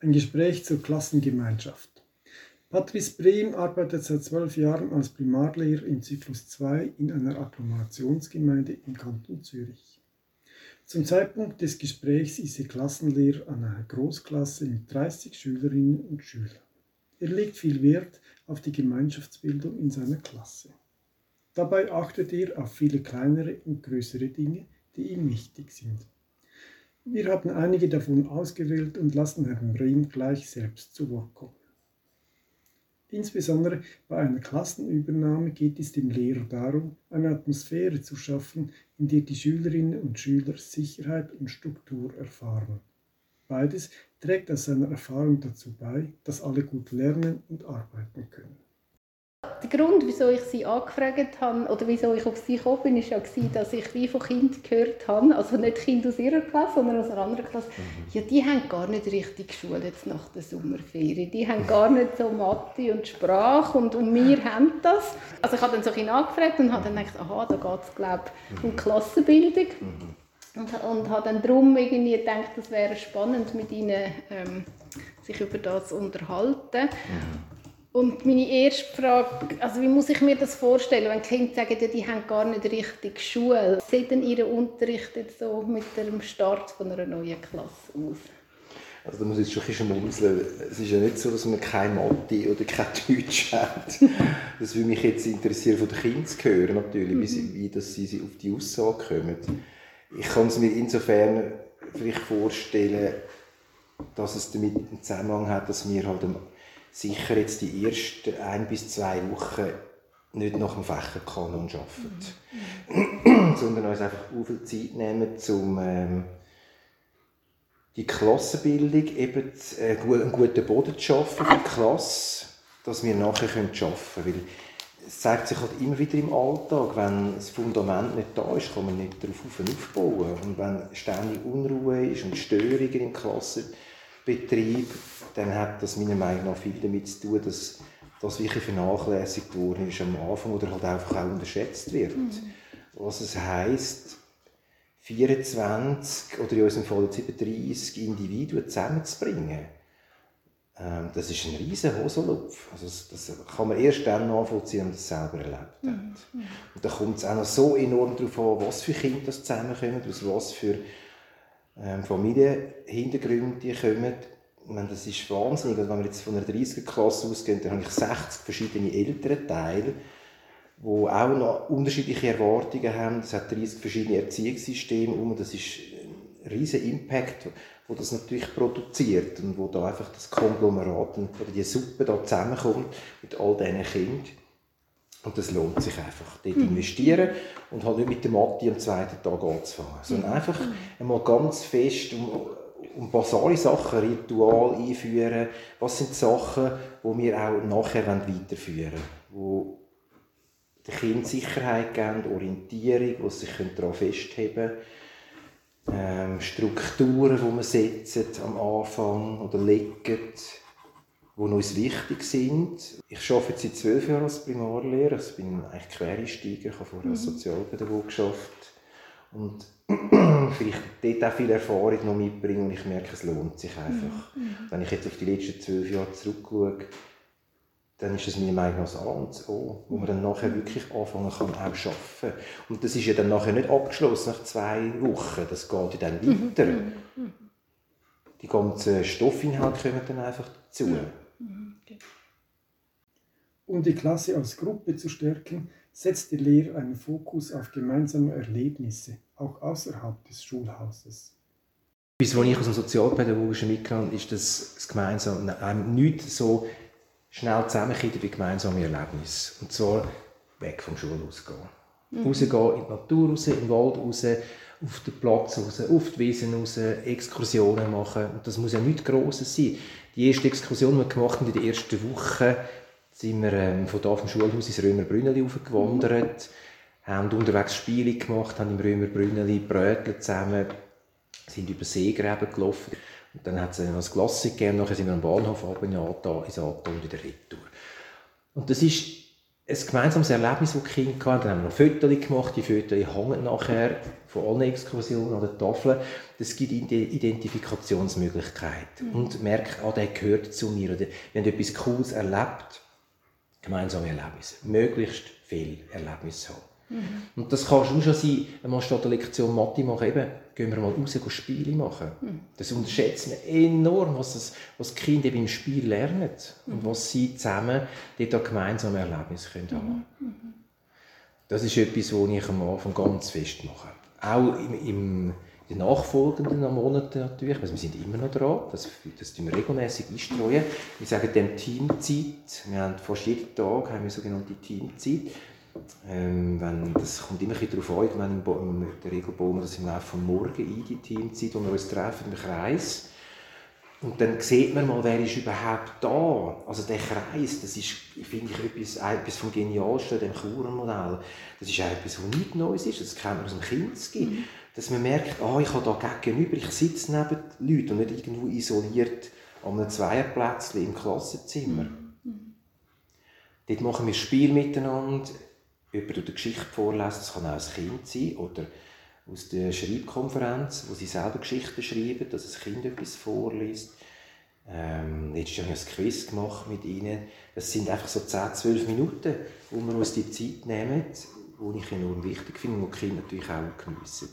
Ein Gespräch zur Klassengemeinschaft. Patrice Brehm arbeitet seit 12 Jahren als Primarlehrer im Zyklus 2 in einer Agglomerationsgemeinde im Kanton Zürich. Zum Zeitpunkt des Gesprächs ist er Klassenlehrer an einer Großklasse mit 30 Schülerinnen und Schülern. Er legt viel Wert auf die Gemeinschaftsbildung in seiner Klasse. Dabei achtet er auf viele kleinere und größere Dinge, die ihm wichtig sind. Wir haben einige davon ausgewählt und lassen Herrn Brehm gleich selbst zu Wort kommen. Insbesondere bei einer Klassenübernahme geht es dem Lehrer darum, eine Atmosphäre zu schaffen, in der die Schülerinnen und Schüler Sicherheit und Struktur erfahren. Beides trägt aus seiner Erfahrung dazu bei, dass alle gut lernen und arbeiten können. Der Grund, wieso ich sie angefragt habe oder wieso ich auf sie gekommen bin, war ja, dass ich wie von Kindern gehört habe, also nicht Kinder aus ihrer Klasse, sondern aus einer anderen Klasse, ja, die haben gar nicht richtig geschult jetzt nach der Sommerferien. Die haben gar nicht so Mathe und Sprache und wir haben das. Also ich habe dann so ein bisschen angefragt und habe dann gedacht, aha, da geht es, glaube ich, um Klassenbildung. Und habe dann darum irgendwie gedacht, es wäre spannend, mit ihnen sich über das zu unterhalten. Und meine erste Frage, also wie muss ich mir das vorstellen, wenn Kinder sagen, ja, die haben gar nicht richtig Schule? Wie sieht denn Ihr Unterricht jetzt so mit dem Start von einer neuen Klasse aus? Also da muss ich jetzt schon ein bisschen schmunzeln. Es ist ja nicht so, dass man keine Mathe oder kein Deutsch hat. Das würde mich jetzt interessieren, von den Kindern zu hören, natürlich, wie dass sie auf die Aussage kommen. Ich kann es mir insofern vielleicht vorstellen, dass es damit einen Zusammenhang hat, dass wir halt sicher jetzt die ersten 1 bis 2 Wochen nicht nach dem Fächerkanon arbeiten, sondern uns einfach auch viel Zeit nehmen, um die Klassenbildung, eben einen guten Boden zu schaffen für die Klasse, dass wir nachher arbeiten können. Weil es zeigt sich halt immer wieder im Alltag, wenn das Fundament nicht da ist, kann man nicht darauf aufbauen. Und wenn ständig Unruhe ist und Störungen im Klassenbetrieb, dann hat das meiner Meinung nach viel damit zu tun, dass das wirklich vernachlässigt worden ist am Anfang oder halt einfach auch unterschätzt wird. Was es heisst, 24 oder in unserem Fall 37 Individuen zusammenzubringen, das ist ein riesen Hosenlupf. Also das kann man erst dann nachvollziehen, wenn man das selber erlebt hat. Und da kommt es auch noch so enorm darauf an, was für Kinder das zusammenkommen, aus was für Familienhintergründe die kommen. Ich meine, das ist wahnsinnig. Also wenn wir jetzt von einer 30er-Klasse ausgehen, dann habe ich 60 verschiedene Elternteile, die auch noch unterschiedliche Erwartungen haben. Es hat 30 verschiedene Erziehungssysteme. Das ist ein riesiger Impact, wo das natürlich produziert und wo da einfach das Konglomerat oder die Suppe da zusammenkommt mit all diesen Kindern. Und das lohnt sich einfach, dort investieren und halt nicht mit der Mathe am zweiten Tag anzufangen, sondern einfach einmal ganz fest um basale Sachen, Ritual einführen. Was sind die Sachen, die wir auch nachher weiterführen wollen, die den Kindern Sicherheit geben, Orientierung, die sich daran festheben können, Strukturen, die wir setzen am Anfang oder legen, die uns wichtig sind. Ich arbeite jetzt seit 12 Jahren als Primarlehrer. Ich bin eigentlich Quereinsteiger, ich habe vorher als Sozialpädagoge gearbeitet. Und vielleicht dort auch viel Erfahrung noch mitbringen und ich merke, es lohnt sich einfach. Wenn ich jetzt auf die letzten 12 Jahre zurückschaue, dann ist das meiner Meinung nach das A und O, wo man dann nachher wirklich anfangen kann, auch arbeiten. Und das ist ja dann nachher nicht abgeschlossen nach 2 Wochen, das geht ja dann weiter. Die ganzen Stoffinhalte kommen dann einfach dazu. Um die Klasse als Gruppe zu stärken, setzt der Lehrer einen Fokus auf gemeinsame Erlebnisse, auch außerhalb des Schulhauses. Etwas, was ich aus dem Sozialpädagogischen mitgenommen habe, ist, dass das Gemeinsame nicht so schnell zusammenkommt wie gemeinsame Erlebnisse. Und zwar weg vom Schulhaus gehen. Rausgehen in die Natur raus, in den Wald raus, auf den Platz raus, auf die Wiesen raus, Exkursionen machen. Und das muss ja nichts Grosses sein. Die erste Exkursion, die wir gemacht haben in der ersten Woche, sind wir von da vom Schulhaus ins Römerbrünneli hochgewandert, haben unterwegs Spiele gemacht, haben im Römerbrünneli Brötchen zusammen, sind über Seegräben gelaufen. Und dann hat es noch ein Glas gegeben, nachher sind wir am Bahnhof runter ins Aartal und wieder retour. Und das ist ein gemeinsames Erlebnis, das die Kinder hatten. Dann haben wir noch Fotos gemacht. Die Fotos hängen nachher von allen Exkursionen an der Tafel. Das gibt Identifikationsmöglichkeiten. Und merkt, der gehört zu mir. Oder wir haben etwas Cooles erlebt. Gemeinsame Erlebnisse. Möglichst viel Erlebnisse haben. Und das kann schon sein, wenn man statt der Lektion Mathe machen, eben, gehen wir mal raus und Spiele machen. Das unterschätzt man enorm, was die Kinder eben im Spiel lernen und was sie zusammen dort gemeinsame Erlebnisse haben können. Das ist etwas, was ich am Anfang ganz fest mache. Auch in den nachfolgenden Monaten natürlich, also wir sind immer noch dran, das tun wir regelmäßig einstreuen. Wir sagen dem Teamzeit, wir haben fast jeden Tag haben wir sogenannte Teamzeit. Das kommt immer darauf an, in der Regel bauen wir das im Laufe des Morgens ein, die Teamzeit, wo wir uns treffen im Kreis. Und dann sieht man mal, wer ist überhaupt da. Also der Kreis, das ist, finde ich, etwas vom Genialsten an dem Churer-Modell. Das ist auch etwas, was nichts Neues ist, das kennt man aus dem Kinski. Dass man merkt, ich habe da gegenüber, ich sitze neben den Leuten und nicht irgendwo isoliert an einem Zweierplätzchen im Klassenzimmer. Dort machen wir Spiel miteinander. Jemand eine Geschichte vorlesen, das kann auch ein Kind sein, oder aus der Schreibkonferenz, wo sie selber Geschichten schreiben, dass ein Kind etwas vorliest. Jetzt habe ich ein Quiz gemacht mit ihnen. Das sind einfach so 10-12 Minuten, wo wir uns die Zeit nehmen, die ich enorm wichtig finde und die Kinder natürlich auch geniessen.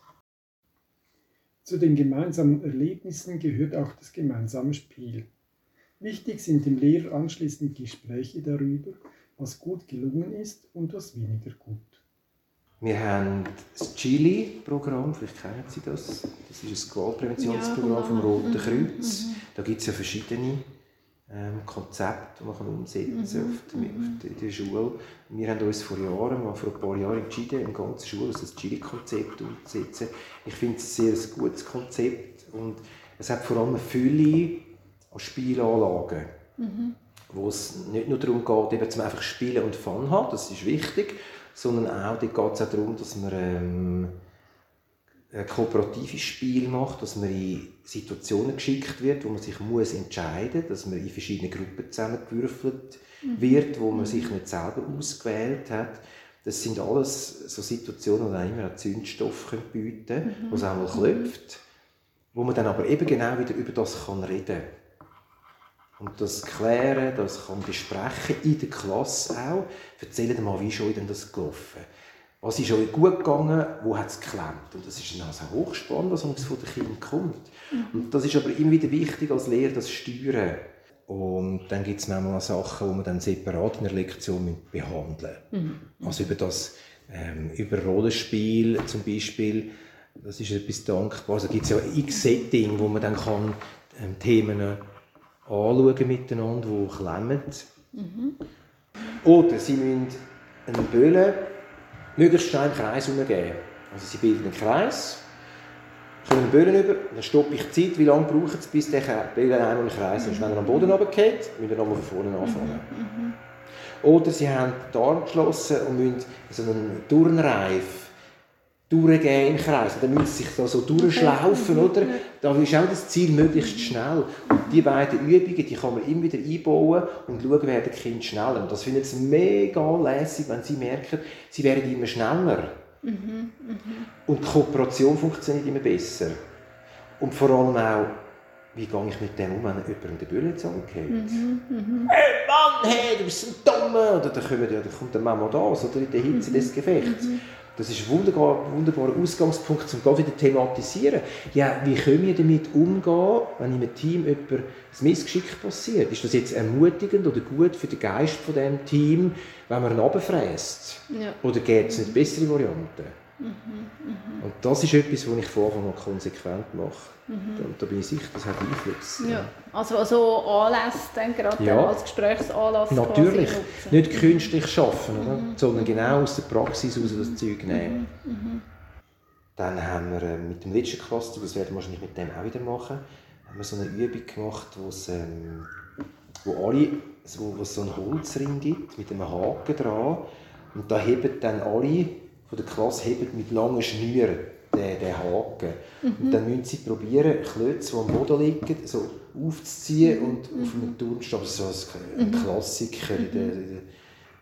Zu den gemeinsamen Erlebnissen gehört auch das gemeinsame Spiel. Wichtig sind dem Lehrer anschließend Gespräche darüber, was gut gelungen ist und was weniger gut. Wir haben das Chili-Programm, vielleicht kennen Sie das. Das ist ein Gewaltpräventionsprogramm vom Roten Kreuz. Da gibt es ja verschiedene Konzepte, die man umsetzen kann in der Schule. Wir haben uns vor ein paar Jahren entschieden, in der ganzen Schule das Chili-Konzept umzusetzen. Ich finde es ein sehr gutes Konzept und es hat vor allem eine Fülle an Spielanlagen. Wo es nicht nur darum geht, eben zum einfach spielen und Fun haben, das ist wichtig, sondern auch, dort geht es auch darum, dass man ein kooperatives Spiel macht, dass man in Situationen geschickt wird, wo man sich entscheiden muss, dass man in verschiedene Gruppen zusammengewürfelt wird, wo man sich nicht selber ausgewählt hat. Das sind alles so Situationen, die einem immer einen Zündstoff bieten können, wo es auch mal klopft, wo man dann aber eben genau wieder über das reden kann. Und das klären, das kann besprechen, in der Klasse auch. Erzählen mal, wie ist euch denn das gelaufen? Was ist euch gut gegangen, wo hat es geklemmt? Und das ist dann also hochspannend, was von den Kindern kommt. Und das ist aber immer wieder wichtig als Lehrer, das Steuern. Und dann gibt es manchmal Sachen, die man dann separat in der Lektion behandeln müssen. Also über Rollenspiel zum Beispiel, das ist etwas Dankbares. Da gibt es ja x Setting, wo man dann kann, Themen anschauen miteinander, die klemmen. Oder sie müssen einen Böllen möglichst schnell im Kreis herumgeben. Also sie bilden einen Kreis, kommen einen Böllen über, dann stoppe ich die Zeit, wie lange braucht es, bis der Böllen einmal im Kreis ist. Wenn er am Boden runterfällt, müssen wir nochmal von vorne anfangen. Oder sie haben die Arme geschlossen und müssen so einen Turnreif durchgehen im Kreis. Dann müssen sie sich da so durchschlaufen, oder? Da ist auch das Ziel möglichst schnell. Und die beiden Übungen, die kann man immer wieder einbauen und schauen, wer das Kind schneller. Und das finden sie mega lässig, wenn sie merken, sie werden immer schneller. Und die Kooperation funktioniert immer besser. Und vor allem auch, wie gehe ich mit dem um, wenn jemand den Böllen zusammengeht? Hey Mann, hey, du bist so dumm! Oder dann kommt der Mama das, oder in der Hitze des Gefechts. Das ist ein wunderbarer Ausgangspunkt, um das wieder zu thematisieren. Ja, wie können wir damit umgehen, wenn in einem Team ein Missgeschick passiert? Ist das jetzt ermutigend oder gut für den Geist von diesem Team, wenn man ihn runterfräst? Ja. Oder gibt es nicht bessere Varianten? Und das ist etwas, was ich vorher noch konsequent mache. Und da bin ich sicher, das hat Einfluss. Ja. Also Anlässe dann gerade als Gesprächsanlass. Natürlich. Nicht künstlich schaffen, oder? Sondern genau aus der Praxis heraus das Zeug nehmen. Dann haben wir mit dem letzten Klasse, das werden wir wahrscheinlich mit dem auch wieder machen, haben wir so eine Übung gemacht, wo es so einen Holzring gibt, mit einem Haken dran. Und da heben dann alle von der Klasse mit langen Schnüren den Haken. Und dann müssen sie probieren, Klötze, die am Boden liegen, so aufzuziehen und auf einen Turnstab. Das ist so ein Klassiker.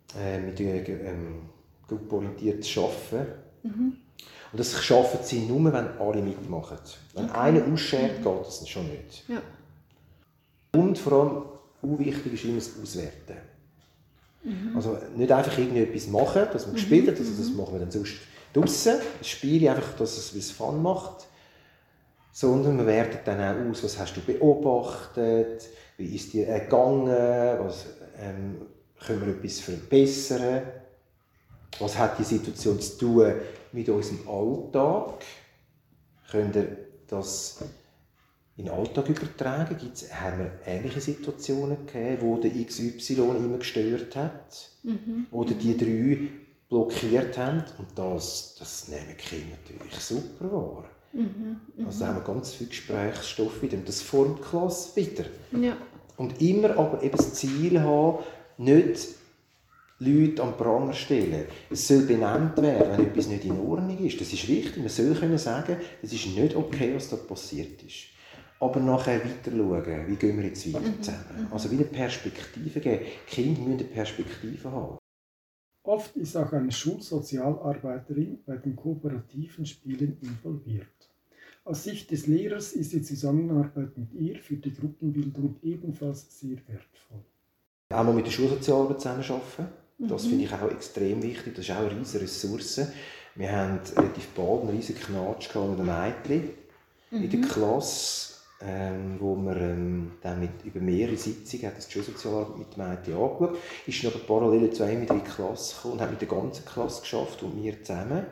mit gruppenorientiertes Arbeiten. Und das schaffen sie nur, wenn alle mitmachen. Wenn einer ausschert, geht das schon nicht. Ja. Und vor allem, auch wichtig ist immer das Auswerten. Also nicht einfach irgendetwas machen, dass man gespielt hat, also das machen wir dann sonst draussen, das Spiel einfach, dass es Fun macht, sondern man wertet dann auch aus, was hast du beobachtet, wie ist dir gegangen, was können wir etwas verbessern, was hat die Situation zu tun mit unserem Alltag, könnt ihr das in den Alltag übertragen? Haben wir ähnliche Situationen gegeben, wo der XY immer gestört hat? Oder die 3 blockiert haben? Und das nehmen die Kinder natürlich super wahr. Also da haben wir ganz viel Gesprächsstoff wieder. Und das formt die Klasse wieder. Ja. Und immer aber eben das Ziel haben, nicht Leute am Pranger stellen. Es soll benannt werden, wenn etwas nicht in Ordnung ist. Das ist wichtig. Man soll können sagen, es ist nicht okay, was da passiert ist. Aber nachher weiter schauen, wie gehen wir jetzt weiter zusammen. Also wieder Perspektive geben. Die Kinder müssen eine Perspektive haben. Oft ist auch eine Schulsozialarbeiterin bei den kooperativen Spielen involviert. Aus Sicht des Lehrers ist die Zusammenarbeit mit ihr für die Gruppenbildung ebenfalls sehr wertvoll. Auch mal mit der Schulsozialarbeit zusammenarbeiten. Das finde ich auch extrem wichtig. Das ist auch eine riesige Ressource. Wir haben relativ bald einen riesigen Knatsch mit einem Mädchen in der Klasse. Wo wir dann über mehrere Sitzungen hat die Schulsozialarbeit mit dem Mädchen angeschaut. Ist dann aber parallel zu einem in die Klasse gekommen und hat mit der ganzen Klasse geschafft und wir zusammen.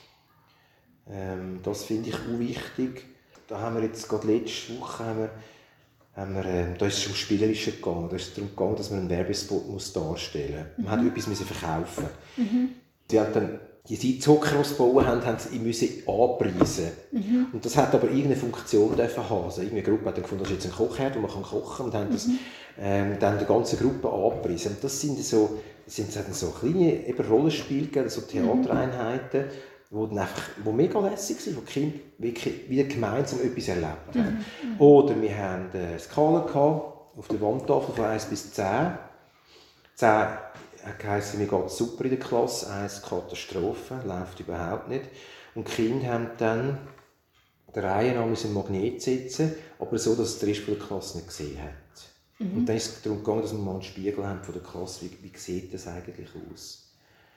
Das finde ich auch wichtig. Da haben wir jetzt gerade letzte Woche da ist es um Spielerische gegangen. Da ist es darum gegangen, dass man einen Werbespot darstellen muss. Man hat etwas verkaufen. Sie hat dann die Sitzhocker, die sie gebaut haben sie anpreisen. Und das hat aber irgendeine Funktion haben. Also irgendeine Gruppe hat dann gefunden, das ist jetzt ein Kochherd, wo man kochen kann, und haben das dann der ganzen Gruppe angepriesen. Und das sind so kleine eben Rollenspiele, so Theatereinheiten, die mega lässig sind, wo die Kinder wieder gemeinsam etwas erlebt haben. Oder wir hatten eine Skala auf der Wandtafel von 1 bis 10. 10 heisst, mir geht es super in der Klasse, 1 Katastrophe, läuft überhaupt nicht. Und die Kinder haben dann der Reihe nach einen Magnet setzen, aber so, dass der Rest der Klasse nicht gesehen hat. Und dann ist es darum gegangen, dass wir mal einen Spiegel haben von der Klasse, wie sieht das eigentlich aus.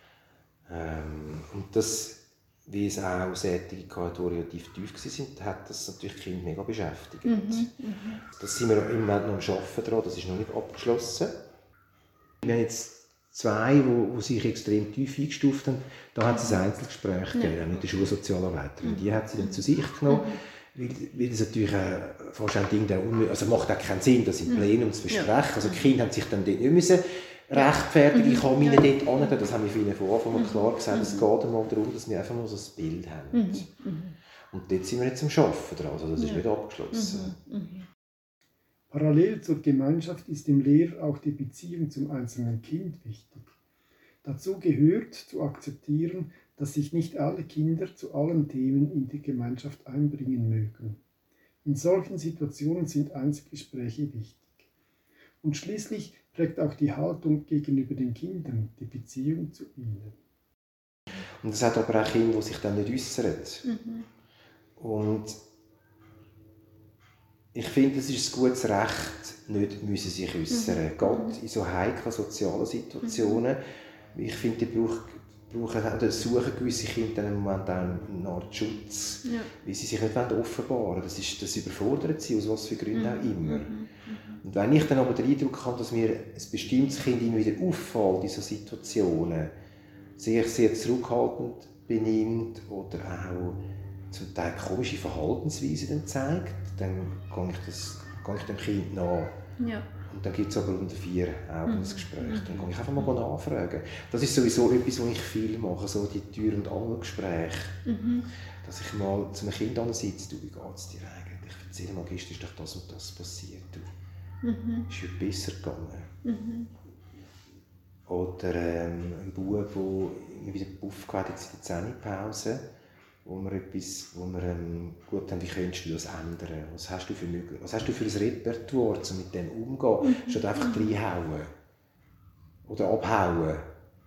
Und das, wie es auch sättige Kategorien relativ tief waren, hat das natürlich die Kinder mega beschäftigt. Das sind wir im Moment noch am Arbeiten dran, das ist noch nicht abgeschlossen. Wir haben jetzt 2, die sich extrem tief eingestuft haben. Da hat es ein Einzelgespräch gegeben mit der Schulsozialarbeiterin. Die hat sie dann zu sich genommen, weil das natürlich fast ein Ding, also macht auch keinen Sinn, das im Plenum zu besprechen. Also die Kinder haben sich dann dort nicht müssen rechtfertigen, ich kann mich nicht dort hin. Das haben wir für ihnen von Anfang an klar gesagt. Es geht einmal darum, dass wir einfach nur so ein Bild haben. Und dort sind wir jetzt am Arbeiten dran, also das ist nicht abgeschlossen. Parallel zur Gemeinschaft ist dem Lehrer auch die Beziehung zum einzelnen Kind wichtig. Dazu gehört zu akzeptieren, dass sich nicht alle Kinder zu allen Themen in die Gemeinschaft einbringen mögen. In solchen Situationen sind Einzelgespräche wichtig. Und schließlich prägt auch die Haltung gegenüber den Kindern die Beziehung zu ihnen. Und es hat aber auch Kinder, die sich dann nicht äußern. Und ich finde, es ist ein gutes Recht, nicht müssen sich äußern. Gerade in so heiklen sozialen Situationen. Ich finde, die suchen gewisse Kinder in einem Moment auch eine Art Schutz, weil sie sich nicht offenbaren wollen. Das überfordert sie, aus was für Gründen auch immer. Und wenn ich dann aber den Eindruck habe, dass mir ein bestimmtes Kind immer wieder auffällt in solchen Situationen, sich sehr zurückhaltend benimmt oder auch zum Teil komische Verhaltensweisen dann zeigt, dann gehe ich dem Kind nach. Ja. Und dann gibt es aber unter 4 Augen ein Gespräch. Dann kann ich einfach mal nachfragen. Das ist sowieso etwas, was ich viel mache, so die Tür- und Angelgespräche. Dass ich mal zu einem Kind sitze, du, wie geht es dir eigentlich? Erzähl mal, gestern ist doch das und das passiert. Du. Ist heute besser gegangen. Oder ein Bub, der wieder Puff hat jetzt in der Zähnepause, wo wir gut haben, wie könntest du das ändern? Was hast du für ein Repertoire, um mit dem umzugehen? Statt einfach reinhauen oder abhauen.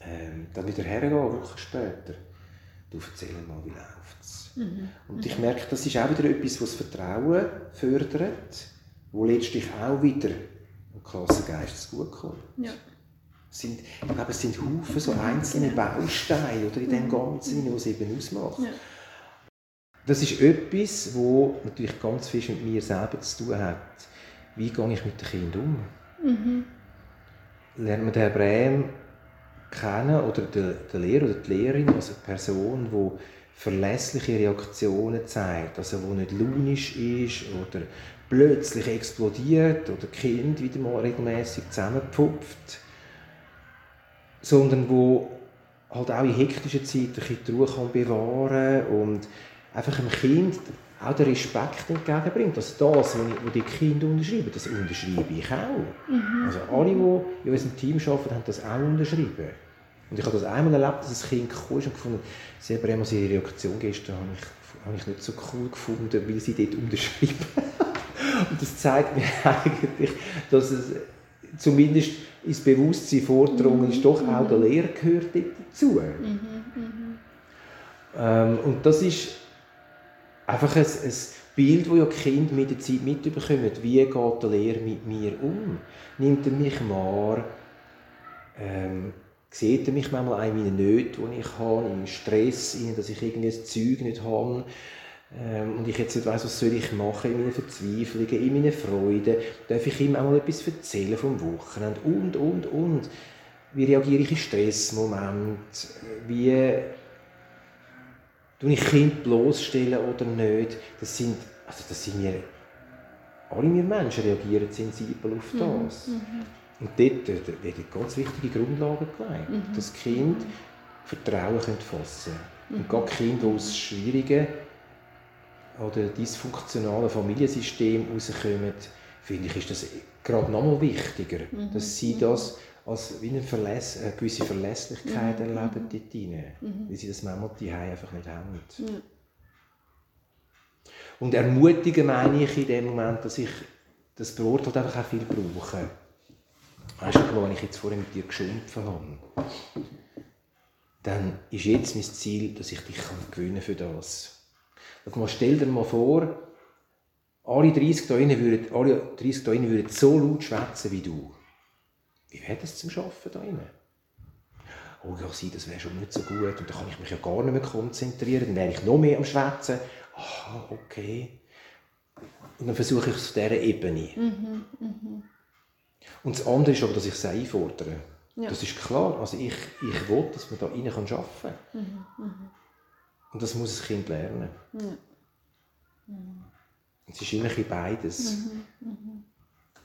dann wieder hergehen, Wochen später. Du, erzähl mal, wie läuft es? Und ich merke, das ist auch wieder etwas, was das Vertrauen fördert, wo letztlich auch wieder dem Klassengeist zugutekommt. Ja. Ich glaube, es sind Haufen so einzelne Bausteine oder in dem Ganzen, was es eben ausmacht. Ja. Das ist etwas, was natürlich ganz viel mit mir selber zu tun hat. Wie gehe ich mit den Kindern um? Lernt man den Herrn Brehm kennen oder den Lehrer oder die Lehrerin, also eine Person, die verlässliche Reaktionen zeigt, also die nicht launisch ist oder plötzlich explodiert oder Kind wieder mal regelmäßig zusammenpfupft, sondern wo halt auch in hektischen Zeiten ein bisschen die Ruhe kann bewahren und einfach dem Kind auch den Respekt entgegenbringt. Also das, was die Kinder unterschreiben, das unterschreibe ich auch. Also alle, die in unserem Team arbeiten, haben das auch unterschrieben. Und ich habe das einmal erlebt, dass ein Kind kam und gefunden, selber einmal ihre Reaktion gestern habe ich nicht so cool gefunden, weil sie dort unterschreiben. Und das zeigt mir eigentlich, dass es zumindest ins Bewusstsein vordrungen ist, doch auch der Lehrer gehört dazu. Und das ist einfach ein Bild, das ja die Kinder mit der Zeit mitbekommen. Wie geht der Lehrer mit mir um? Nimmt er mich wahr? Sieht er mich manchmal in meinen Nöten, die ich habe, im Stress, dass ich irgendwie das Zeug nicht habe und ich jetzt nicht weiss, was soll ich machen in meinen Verzweiflungen, in meinen Freuden. Darf ich ihm auch mal etwas erzählen vom Wochenende und. Wie reagiere ich in Stressmomenten? Wie tue ich Kind bloßstellen oder nicht? Das sind wir, alle wir Menschen reagieren sensibel auf das. Und dort werden ganz wichtige Grundlagen gelegt, dass Kinder Vertrauen fassen können. Und gerade Kinder, die aus schwierigen oder dysfunktionalen Familiensystemen herauskommen, finde ich, ist das gerade noch mal wichtiger, dass sie das als wie eine gewisse Verlässlichkeit erleben dort rein, weil sie das manchmal die Hause einfach nicht haben. Und ermutigen meine ich in dem Moment, dass ich das Wort halt einfach auch viel brauche. Weißt du, wenn ich jetzt vorhin mit dir geschumpfen habe, dann ist jetzt mein Ziel, dass ich dich gewöhnen für das. Stell dir mal vor, alle 30 da innen würden so laut schwätzen wie du. Wie wäre das zum Arbeiten da innen? Oh ja, das wäre schon nicht so gut und dann kann ich mich ja gar nicht mehr konzentrieren, dann wäre ich noch mehr am Schwätzen. Aha, okay. Und dann versuche ich es auf dieser Ebene. Und das andere ist aber, dass ich es einfordere. Ja. Das ist klar. Also ich will, dass man da rein arbeiten kann. Und das muss das Kind lernen. Es ist immer ein bisschen beides.